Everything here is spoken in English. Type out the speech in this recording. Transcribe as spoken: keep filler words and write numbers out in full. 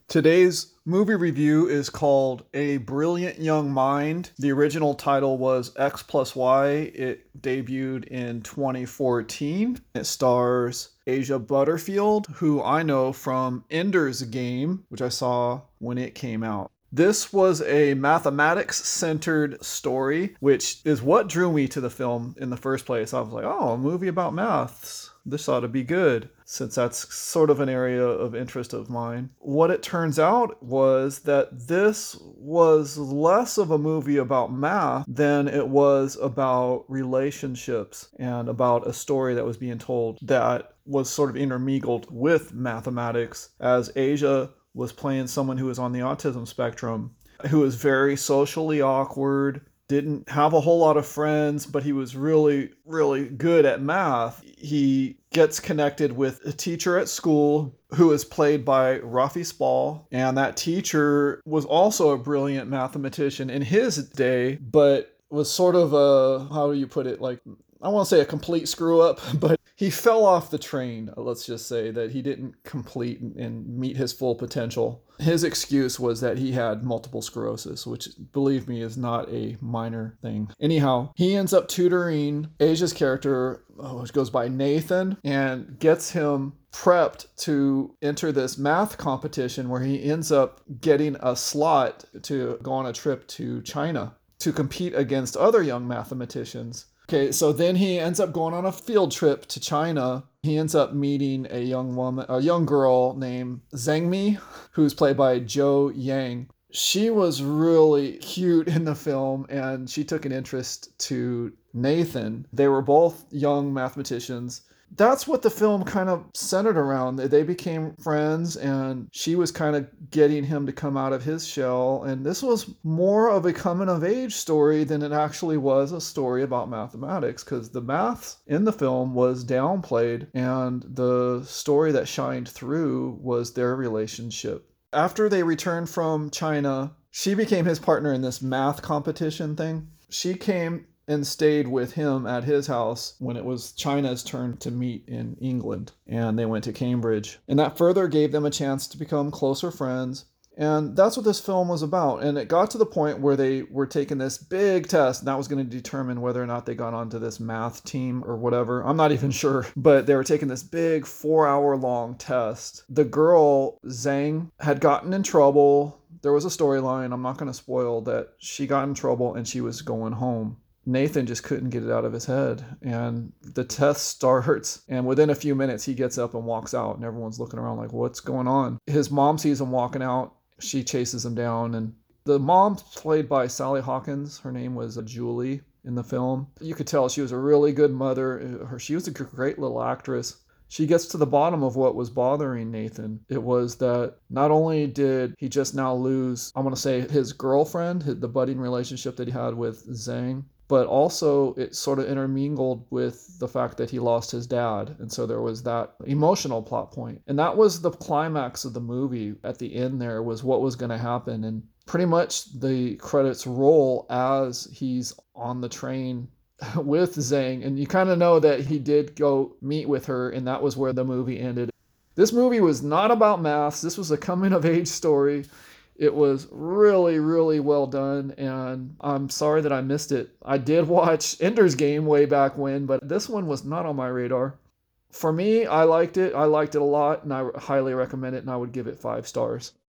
Today's movie review is called A Brilliant Young Mind. The original title was X plus Y. It debuted in twenty fourteen. It stars Asia Butterfield, who I know from Ender's Game, which I saw when it came out. This was a mathematics centered story, which is what drew me to the film in the first place. I was like, oh, a movie about maths. This ought to be good, since that's sort of an area of interest of mine. What it turns out was that this was less of a movie about math than it was about relationships and about a story that was being told that was sort of intermingled with mathematics, as Asia was playing someone who was on the autism spectrum, who was very socially awkward, didn't have a whole lot of friends, but he was really, really good at math. He gets connected with a teacher at school who is played by Rafi Spall, and that teacher was also a brilliant mathematician in his day, but was sort of a, how do you put it, like, I won't say a complete screw up, but he fell off the train. Let's just say that he didn't complete and meet his full potential. His excuse was that he had multiple sclerosis, which, believe me, is not a minor thing. Anyhow, he ends up tutoring Asia's character, oh, which goes by Nathan, and gets him prepped to enter this math competition where he ends up getting a slot to go on a trip to China to compete against other young mathematicians. Okay, so then he ends up going on a field trip to China. He ends up meeting a young woman, a young girl named Zhang Mi, who's played by Zhou Yang. She was really cute in the film, and she took an interest to Nathan. They were both young mathematicians. That's what the film kind of centered around. They became friends, and she was kind of getting him to come out of his shell. And this was more of a coming of age story than it actually was a story about mathematics, because the math in the film was downplayed, and the story that shined through was their relationship. After they returned from China, she became his partner in this math competition thing. She came and stayed with him at his house when it was China's turn to meet in England, and they went to Cambridge. And that further gave them a chance to become closer friends. And that's what this film was about. And it got to the point where they were taking this big test, and that was going to determine whether or not they got onto this math team or whatever. I'm not even sure. But they were taking this big four hour long test. The girl, Zhang, had gotten in trouble. There was a storyline, I'm not going to spoil, that she got in trouble and she was going home. Nathan just couldn't get it out of his head, and the test starts, and within a few minutes he gets up and walks out, and everyone's looking around like, what's going on? His mom sees him walking out. She chases him down, and the mom, played by Sally Hawkins, her name was Julie in the film. You could tell she was a really good mother. Her, she was a great little actress. She gets to the bottom of what was bothering Nathan. It was that not only did he just now lose, I want to say, his girlfriend, the budding relationship that he had with Zhang, but also it sort of intermingled with the fact that he lost his dad. And so there was that emotional plot point. And that was the climax of the movie. At the end there was what was going to happen. And pretty much the credits roll as he's on the train with Zhang. And you kind of know that he did go meet with her, and that was where the movie ended. This movie was not about maths. This was a coming of age story. It was really, really well done, and I'm sorry that I missed it. I did watch Ender's Game way back when, but this one was not on my radar. For me, I liked it. I liked it a lot, and I highly recommend it, and I would give it five stars.